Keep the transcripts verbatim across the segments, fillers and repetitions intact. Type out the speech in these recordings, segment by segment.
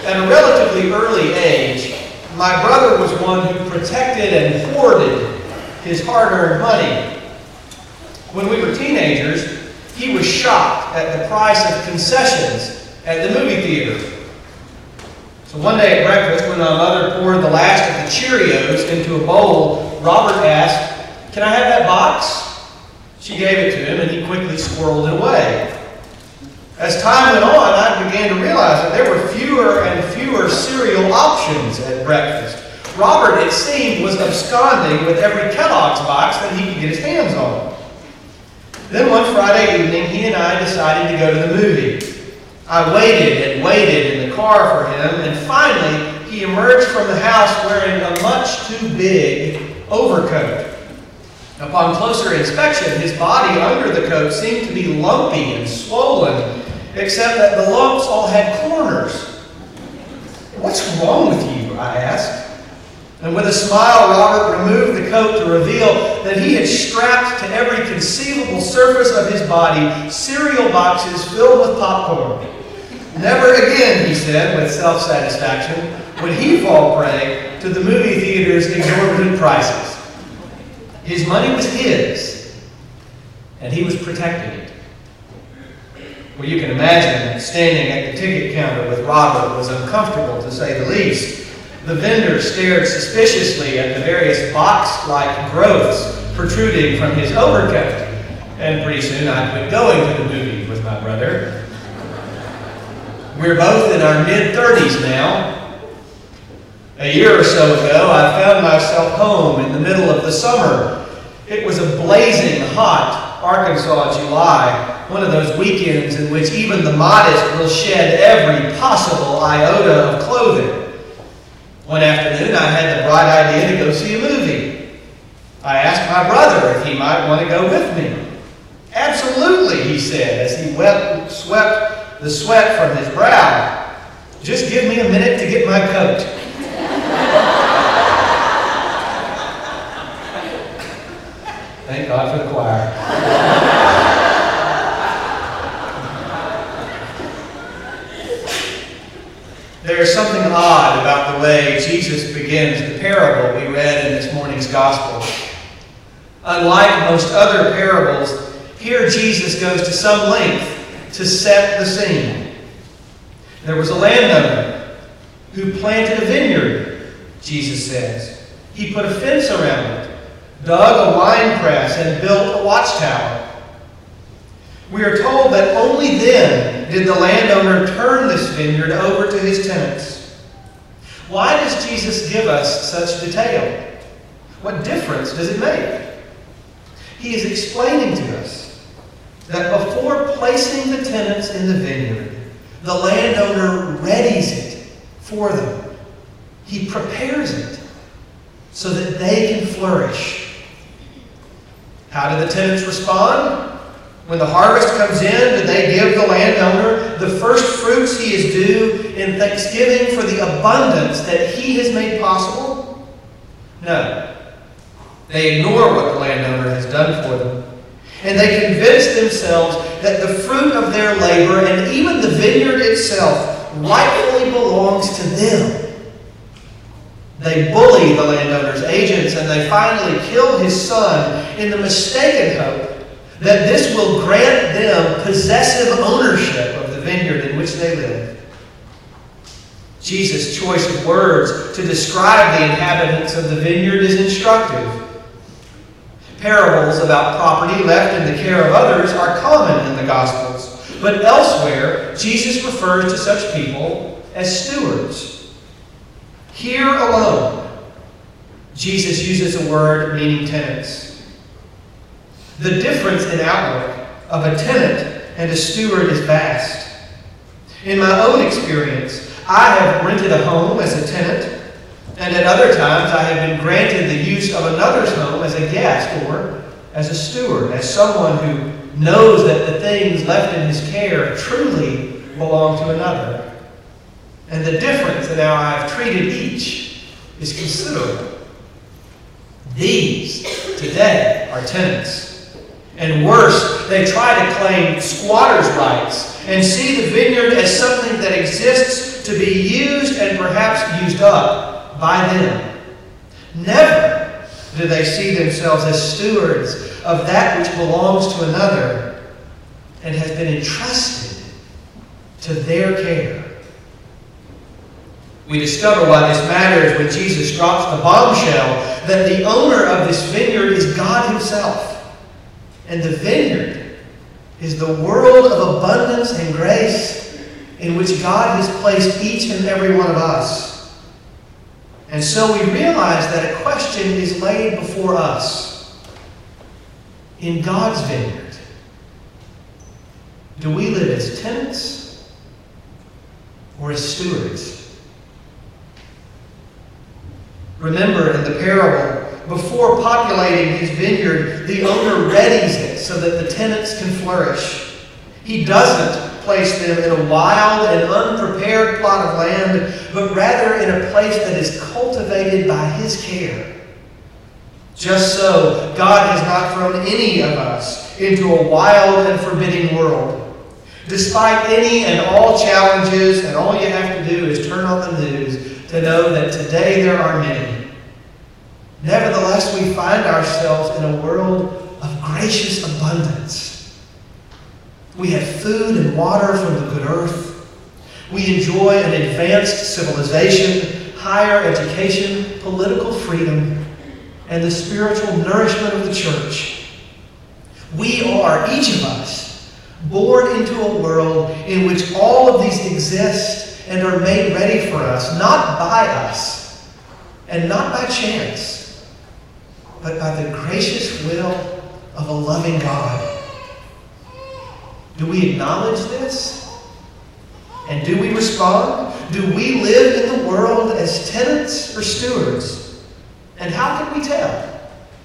At a relatively early age, my brother was one who protected and hoarded his hard-earned money. When we were teenagers, he was shocked at the price of concessions at the movie theater. So one day at breakfast, when my mother poured the last of the Cheerios into a bowl, Robert asked, "Can I have that box?" She gave it to him, and he quickly squirreled it away. As time went on, I began to realize that there were fewer and fewer cereal options at breakfast. Robert, it seemed, was absconding with every Kellogg's box that he could get his hands on. Then one Friday evening, he and I decided to go to the movie. I waited and waited in the car for him, and finally, he emerged from the house wearing a much too big overcoat. Upon closer inspection, his body under the coat seemed to be lumpy and swollen, except that the lumps all had corners. "What's wrong with you?" I asked. And with a smile, Robert removed the coat to reveal that he had strapped to every conceivable surface of his body cereal boxes filled with popcorn. Never again, he said with self-satisfaction, would he fall prey to the movie theater's exorbitant prices. His money was his, and he was protecting it. Well, you can imagine that standing at the ticket counter with Robert was uncomfortable, to say the least. The vendor stared suspiciously at the various box-like growths protruding from his overcoat, and pretty soon I quit going to the movie with my brother. We're both in our mid-thirties now. A year or so ago, I found myself home in the middle of the summer. It was a blazing hot Arkansas July, one of those weekends in which even the modest will shed every possible iota of clothing. One afternoon, I had the bright idea to go see a movie. I asked my brother if he might want to go with me. "Absolutely," he said as he wept, swept the sweat from his brow. "Just give me a minute to get my coat." Thank God for the choir. There's something odd about the way Jesus begins the parable we read in this morning's gospel. Unlike most other parables, here Jesus goes to some length to set the scene. There was a landowner who planted a vineyard, Jesus says. He put a fence around it, dug a wine press, and built a watchtower. We are told that only then did the landowner turn this vineyard over to his tenants. Why does Jesus give us such detail? What difference does it make? He is explaining to us that before placing the tenants in the vineyard, the landowner readies it for them. He prepares it so that they can flourish. How do the tenants respond? When the harvest comes in, do they give the landowner the first fruits he is due in thanksgiving for the abundance that he has made possible? No. They ignore what the landowner has done for them. And they convince themselves that the fruit of their labor and even the vineyard itself rightfully belongs to them. They bully the landowner's agents, and they finally kill his son in the mistaken hope that this will grant them possessive ownership of the vineyard in which they live. Jesus' choice of words to describe the inhabitants of the vineyard is instructive. Parables about property left in the care of others are common in the Gospels, but elsewhere, Jesus refers to such people as stewards. Here alone, Jesus uses a word meaning tenants. The difference in outlook of a tenant and a steward is vast. In my own experience, I have rented a home as a tenant, and at other times I have been granted the use of another's home as a guest or as a steward, as someone who knows that the things left in his care truly belong to another. And the difference in how I have treated each is considerable. These, today, are tenants. And worse, they try to claim squatters' rights and see the vineyard as something that exists to be used and perhaps used up by them. Never do they see themselves as stewards of that which belongs to another and has been entrusted to their care. We discover why this matters when Jesus drops the bombshell that the owner of this vineyard is God Himself. And the vineyard is the world of abundance and grace in which God has placed each and every one of us. And so we realize that a question is laid before us. In God's vineyard, do we live as tenants or as stewards? Remember in the parable, before populating his vineyard, the owner readies it so that the tenants can flourish. He doesn't place them in a wild and unprepared plot of land, but rather in a place that is cultivated by His care. Just so, God has not thrown any of us into a wild and forbidding world. Despite any and all challenges, and all you have to do is turn on the news to know that today there are many. Nevertheless, we find ourselves in a world of gracious abundance. We have food and water from the good earth. We enjoy an advanced civilization, higher education, political freedom, and the spiritual nourishment of the church. We are, each of us, born into a world in which all of these exist and are made ready for us, not by us, and not by chance, but by the gracious will of a loving God. Do we acknowledge this? And do we respond? Do we live in the world as tenants or stewards? And how can we tell?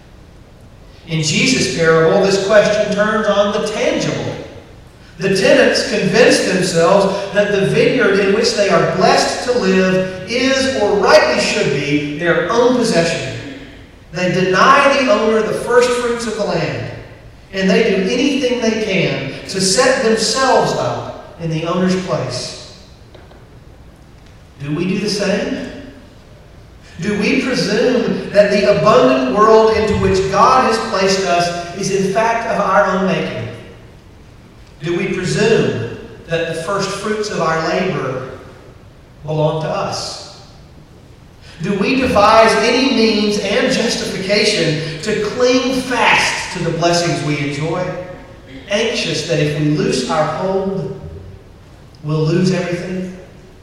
In Jesus' parable, this question turns on the tangible. The tenants convince themselves that the vineyard in which they are blessed to live is, or rightly should be, their own possession. They deny the owner the first fruits of the land, and they do anything they can to set themselves up in the owner's place. Do we do the same? Do we presume that the abundant world into which God has placed us is in fact of our own making? Do we presume that the first fruits of our labor belong to us? Do we devise any means and justification to cling fast to the blessings we enjoy, anxious that if we loose our hold, we'll lose everything?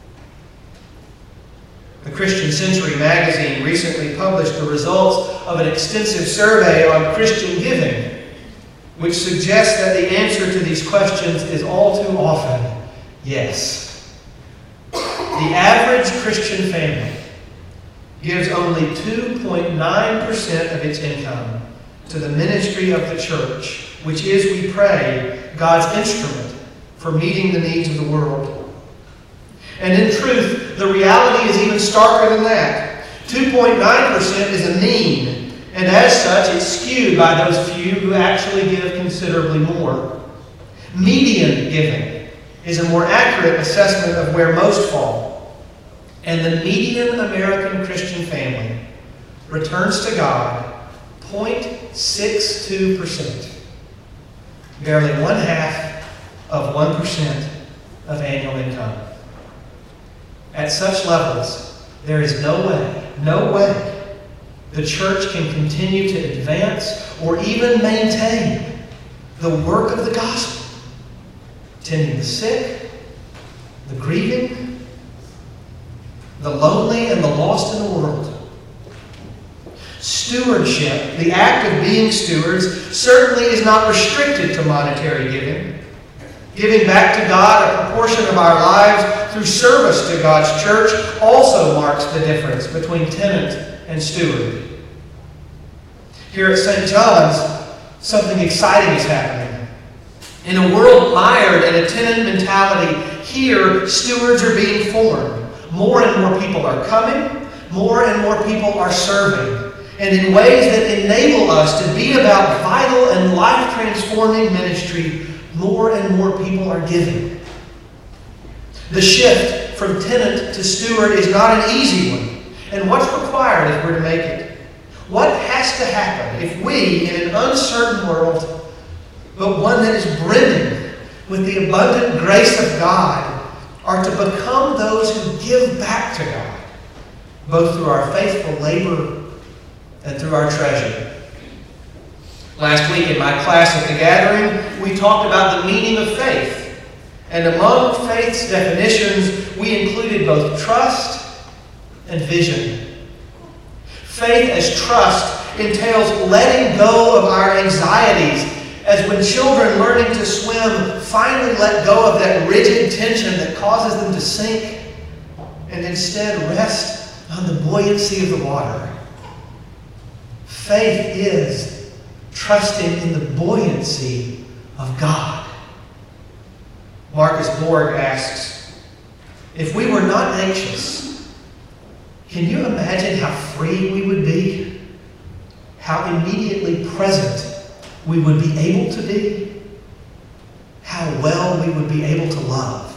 The Christian Century magazine recently published the results of an extensive survey on Christian giving, which suggests that the answer to these questions is all too often yes. The average Christian family gives only two point nine percent of its income to the ministry of the church, which is, we pray, God's instrument for meeting the needs of the world. And in truth, the reality is even starker than that. two point nine percent is a mean, and as such, it's skewed by those few who actually give considerably more. Median giving is a more accurate assessment of where most fall. And the median American Christian family returns to God zero point six two percent, barely one half of one percent of annual income. At such levels, there is no way, no way the church can continue to advance or even maintain the work of the gospel, tending the sick, the grieving, the lonely, and the lost in the world. Stewardship, the act of being stewards, certainly is not restricted to monetary giving. Giving back to God a proportion of our lives through service to God's church also marks the difference between tenant and steward. Here at Saint John's, something exciting is happening. In a world mired in a tenant mentality, here stewards are being formed. More and more people are coming. More and more people are serving. and in ways that enable us to be about vital and life-transforming ministry, more and more people are giving. The shift from tenant to steward is not an easy one. And what's required if we're to make it? What has to happen if we, in an uncertain world, but one that is brimming with the abundant grace of God, are to become those who give back to God, both through our faithful labor and through our treasure? Last week in my class at the gathering, we talked about the meaning of faith. And among faith's definitions, we included both trust and vision. Faith as trust entails letting go of our anxieties, as when children learning to swim finally let go of that rigid tension that causes them to sink and instead rest on the buoyancy of the water. Faith is trusting in the buoyancy of God. Marcus Borg asks, if we were not anxious, can you imagine how free we would be? How immediately present we would be able to be? How well we would be able to love?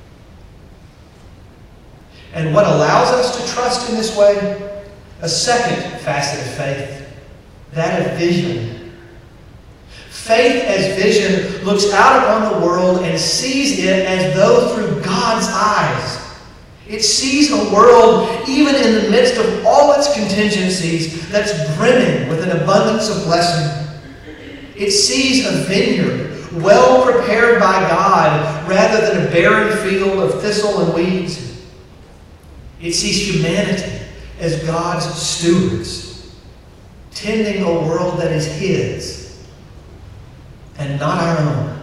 And what allows us to trust in this way? A second facet of faith, that of vision. Faith as vision looks out upon the world and sees it as though through God's eyes. It sees a world, even in the midst of all its contingencies, that's brimming with an abundance of blessing. It sees a vineyard well prepared by God rather than a barren field of thistle and weeds. It sees humanity as God's stewards, tending a world that is His and not our own.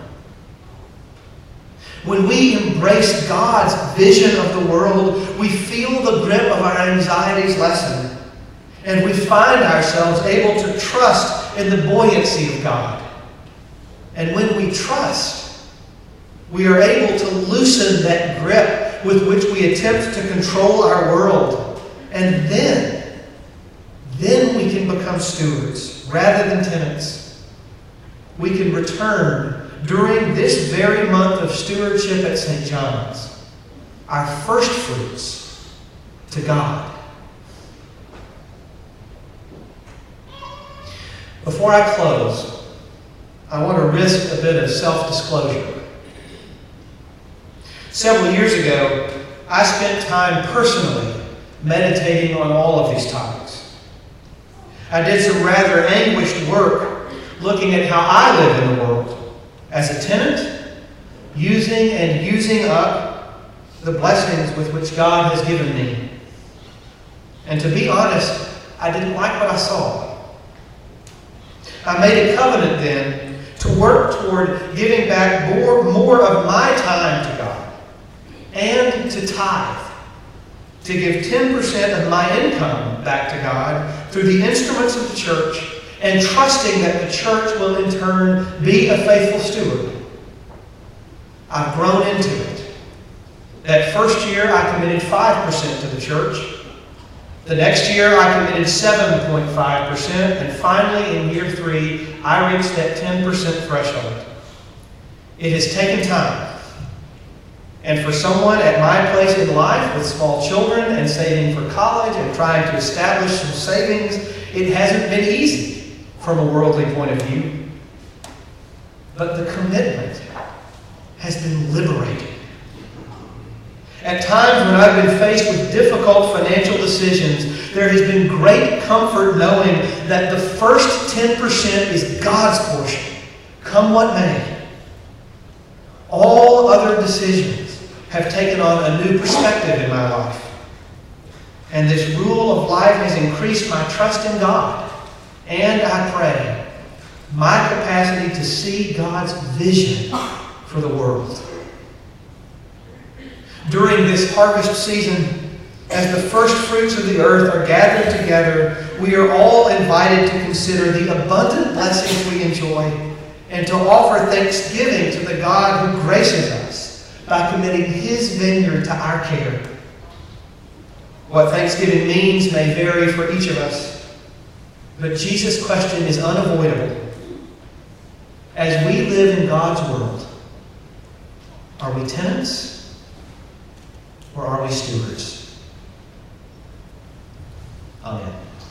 When we embrace God's vision of the world, we feel the grip of our anxieties lessen, and we find ourselves able to trust in the buoyancy of God. And when we trust, we are able to loosen that grip with which we attempt to control our world. And then, then we can become stewards rather than tenants. We can return during this very month of stewardship at Saint John's our first fruits to God. Before I close, I want to risk a bit of self-disclosure. Several years ago, I spent time personally meditating on all of these topics. I did some rather anguished work looking at how I live in the world as a tenant, using and using up the blessings with which God has given me. And to be honest, I didn't like what I saw. I made a covenant then to work toward giving back more, more of my time to God and to tithe, to give ten percent of my income back to God through the instruments of the church, and trusting that the church will in turn be a faithful steward. I've grown into it. That first year I committed five percent to the church. The next year I committed seven point five percent, and finally in year three I reached that ten percent threshold. It has taken time. And for someone at my place in life with small children and saving for college and trying to establish some savings, it hasn't been easy from a worldly point of view. But the commitment has been liberating. At times when I've been faced with difficult financial decisions, there has been great comfort knowing that the first ten percent is God's portion, come what may. All other decisions have taken on a new perspective in my life. And this rule of life has increased my trust in God. And I pray, my capacity to see God's vision for the world. During this harvest season, as the first fruits of the earth are gathered together, we are all invited to consider the abundant blessings we enjoy and to offer thanksgiving to the God who graces us by committing His vineyard to our care. What thanksgiving means may vary for each of us. But Jesus' question is unavoidable. As we live in God's world, are we tenants or are we stewards? Amen.